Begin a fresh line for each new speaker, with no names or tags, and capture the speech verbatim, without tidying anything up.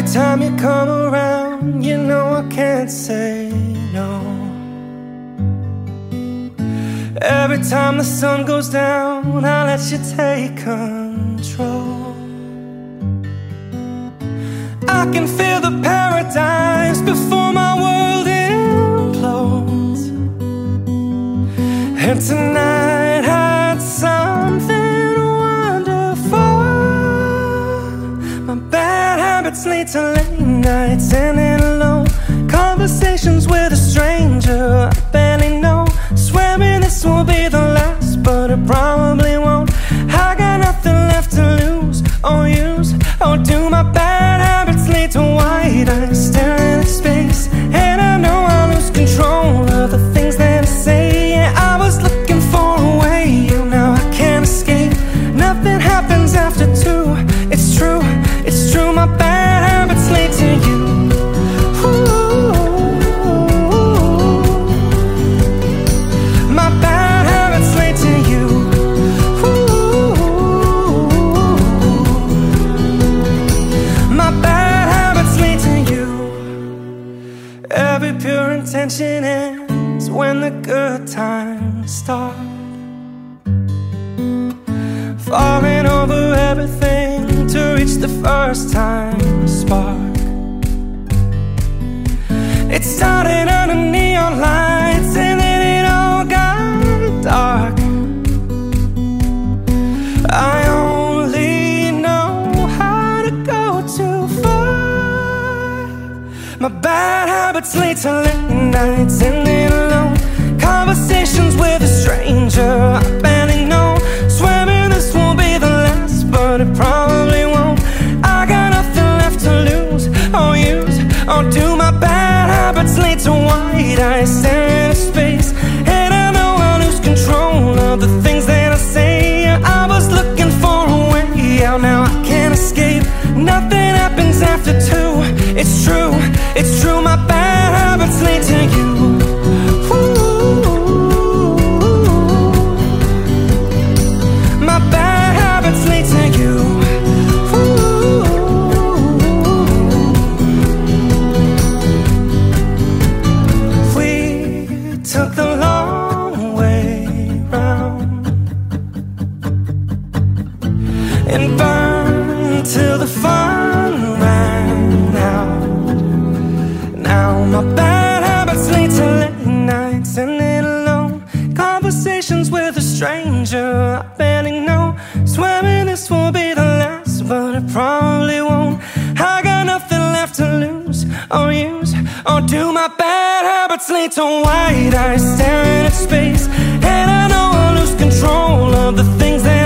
time you come around, you know I can't say no. Every time the sun goes down, I let you take control. I can feel the paradise before my world implodes. And tonight had something wonderful. My bad habits lead to late nights and in alone conversations with a stranger I barely know. Swearing this will be the last, but it probably won't. I got nothing left to lose or use or do. My bad habits lead to white eyes staring at space, and I know I lose control of the things that I say. Yeah, I was looking for a way, and now I can't escape. Nothing happens after two. It's true, it's true. My bad habits lead to you. Ooh. My bad habits lead to you. Ooh. My bad habits lead to you. Every pure intention ends when the good times start. Falling over everything to reach the first time spark. It started under neon lights and then it all got dark. I only know how to go too far. My bad habits lead to late nights and then alone conversations with a stranger I barely know. Swearing this will be the last, but it probably won't. I got nothing left to lose or use or do. My bad habits lead to white eyes staring into space, and I know I lose control of the things that I say. I was looking for a way out, now I can't escape. Nothing happens after two. It's true, it's true. My bad habits lead to you. Ooh. My bad habits lead to you. Took the long way round and burned till the fun ran out. Now my bad habits lead to late nights and then alone conversations with a stranger I barely know. Swearing this will be the last, but it probably won't. I got nothing left to lose or use or do. My bad habits lead to white eyes staring at space, and I know I lose control of the things that